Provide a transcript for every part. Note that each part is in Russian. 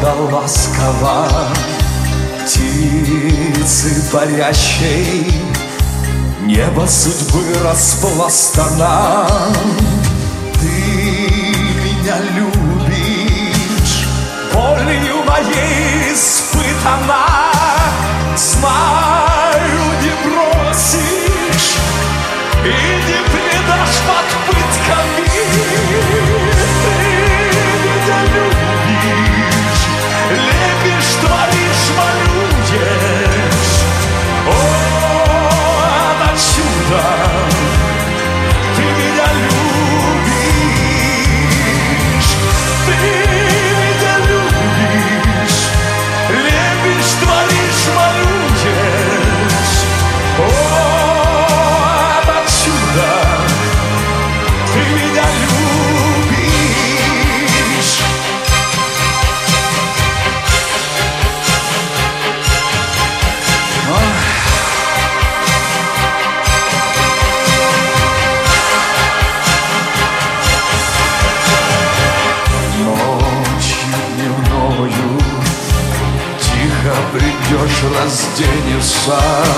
природа ласкова, птицы парящей, небо судьбы распластана. Ты меня любишь, болью моей испытана. Знаю, не бросишь и не предашь под пытками. Ты меня любишь, лепишь, творишь, малюешь. О, это чудо! Ты меня любишь, ты меня любишь, лепишь, творишь, малюешь. О, это чудо! Ты меня любишь. Ночью дневною тихо придешь, разденешься,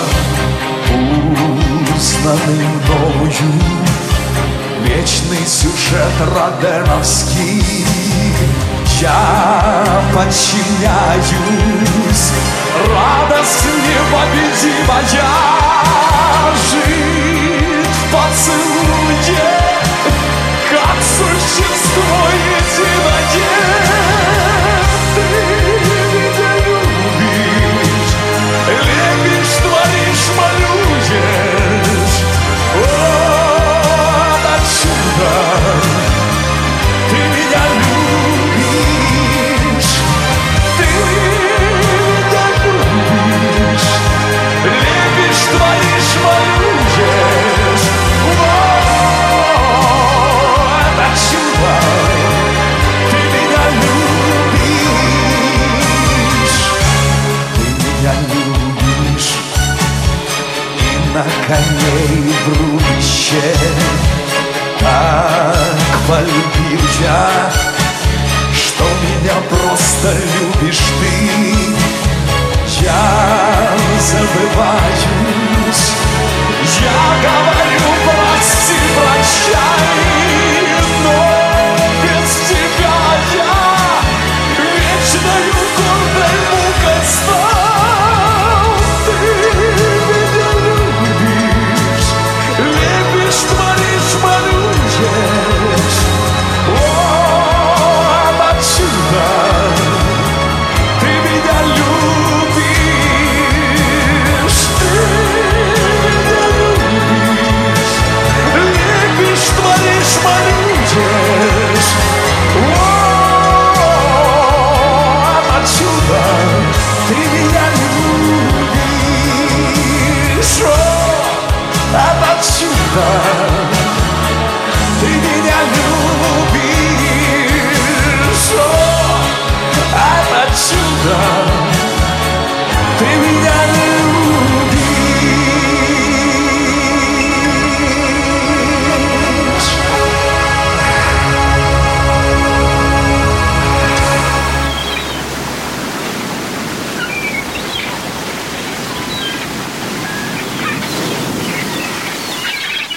узнанный мною вечный сюжет роденовский. Я подчиняюсь, радость непобедимая, жить в поцелуе, как существо единое. Ты меня любишь, лепишь, творишь, малюешь. О, это чудо! Ты меня любишь, ты меня любишь, лепишь, творишь, малюешь. О, это чудо! Ты меня любишь, ты меня любишь, и на коней в рубище так полюбил я, что меня просто любишь ты. Я забываюсь, я говорю прости, прощай, но без тебя я вечною гордой мукой стал. Ты меня любишь, лепишь, творишь, малюешь. О, это чудо! Ты меня любишь, ты меня любишь, лепишь, творишь, малюешь. О, это чудо! Ты меня любишь, о, это чудо! Ты меня любишь, о, это чудо! Ты меня любишь.